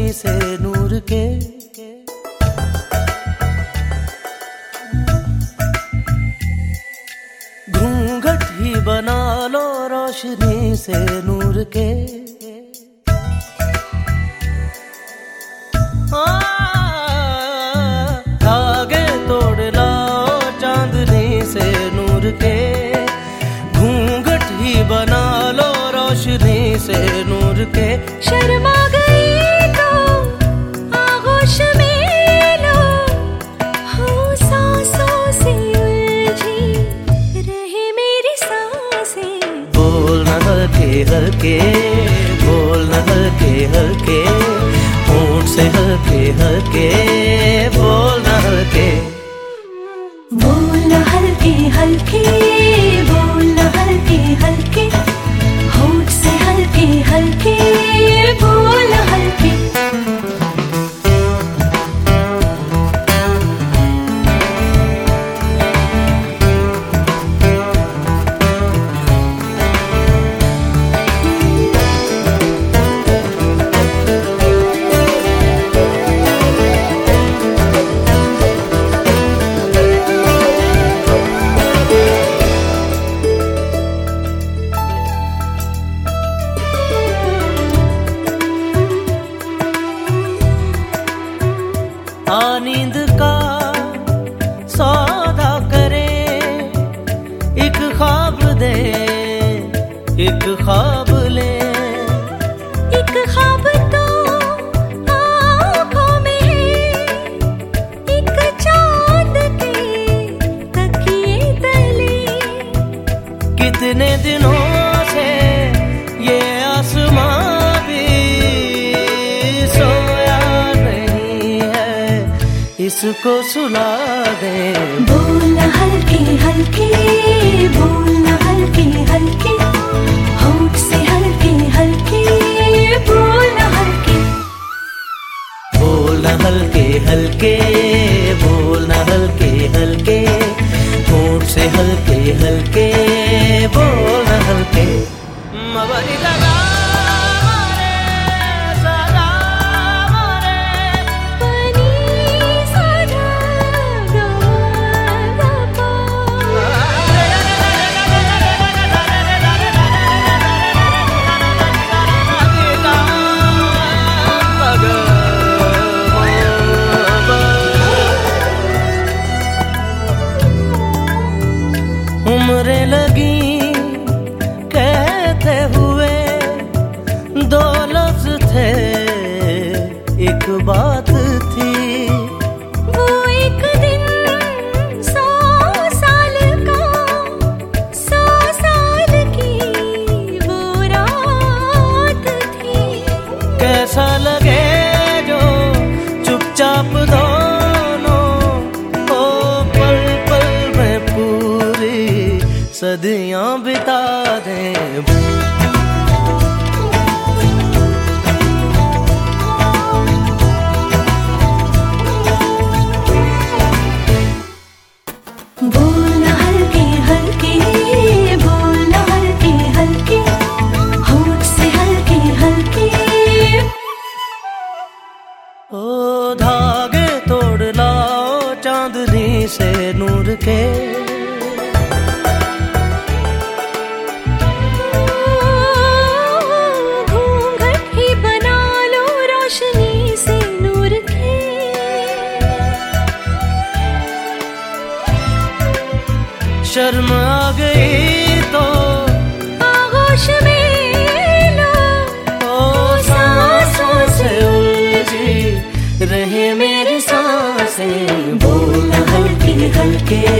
से नूर के। घूंघट ही बना लो रोशनी से नूर के। धागे तोड़ लाओ चांदनी से नूर के। घूंघट ही बना लो रोशनी से नूर के। शर्मा गई तो आगोश में लो, हो सांसों से उलझी रहे मेरी सांसें। बोलना हल्के हल्के, बोलना हल्के हल्के, होंठ से हल्के हल्के, बोलना हल्के। बोलना हल्के हल्के, बोलना हल्के हल्के, होंठ से हल्के हल्के, बोलना हल्के। नींद का सौदा करे, एक ख्वाब दे, एक ख्वाब ले। एक ख्वाब तो आँखों में है, एक चाँद के तकिए तले। कितने दिनों से ये आसमां भी सोया नहीं है, इसको सुला दे। बोलना हल्के हल्के, बोलना हल्के हल्के, होंठ से हल्के हल्के, बोलना हल्के। बोलना हल्के हल्के, बोलना हल्के हल्के, होंठ से हल्के हल्के, बोलना हल्के। उम्रें लगी कहते हुए, दो लफ्ज थे एक बात थी। वो एक दिन 100 साल का, 100 साल की वो रात थी। कैसा लगे जो चुपचाप दोनों हो, पल पल में पूरी सदियां बिता दें। बोलना हल्के हल्के, बोलना हल्के हल्के, होंठ से हल्के हल्के। ओ धागे तोड़ लाओ चांदनी से नूर के। घूंघट ही बना लो रोशनी से नूर के। शर्म आ गई तो आगोश में लो, ओ सांसों से उलझी रहे मेरी सांसें। बोलना हल्के हल्के,